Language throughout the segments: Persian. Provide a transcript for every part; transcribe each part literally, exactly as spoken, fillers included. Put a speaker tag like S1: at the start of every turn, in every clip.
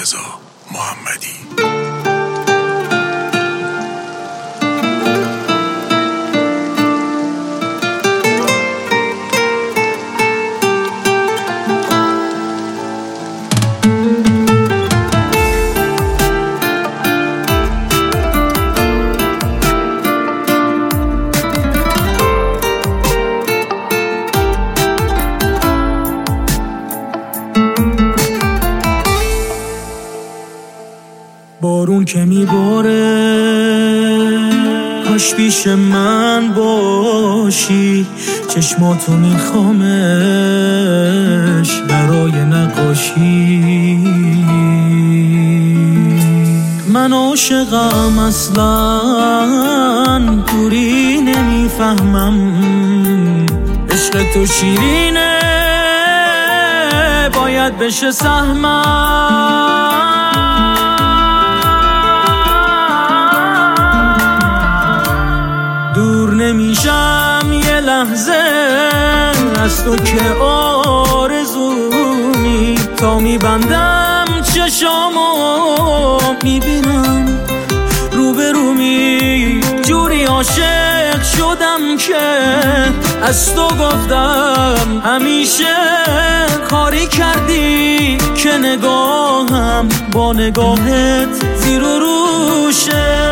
S1: رضا محمدی.
S2: بارون که میباره کاش پیش من باشی، چشماتو میخوامش برای نقاشی. من عاشقم اصلا دوری نمیفهمم، عشق تو شیرینه باید بشه سهمم. دور نمیشم یه لحظه از تو که آرزومی، تا میبندم چشامو میبینم روبرومی. جوری عاشق شدم که از تو گفتم همیشه، کاری کردی که نگاهم با نگاهت زیر و روشه.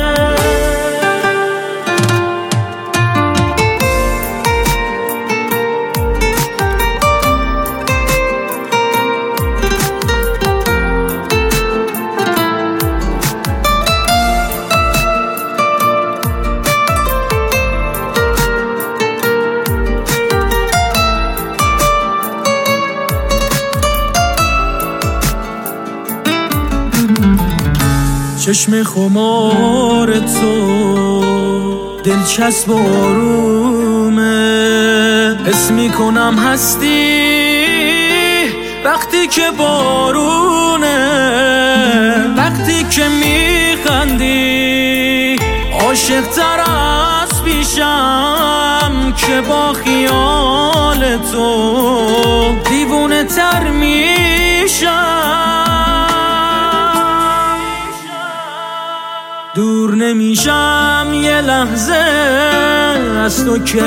S2: چشم خمار تو دلچسب و آرومه، حس میکنم هستی وقتی که بارونه. وقتی که میخندی عاشق تر از پیشم، که با خیال تو دیوونه تر میشم. دور نمیشم یه لحظه از تو که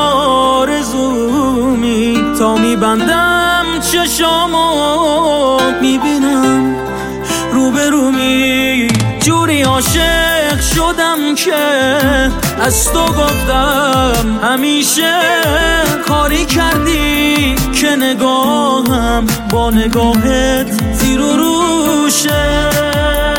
S2: آرزومی، تا میبندم چشامو میبینم روبرومی. جوری عاشق شدم که از تو گفتم همیشه، کاری کردی که نگاهم با نگاهت زیر و روشه.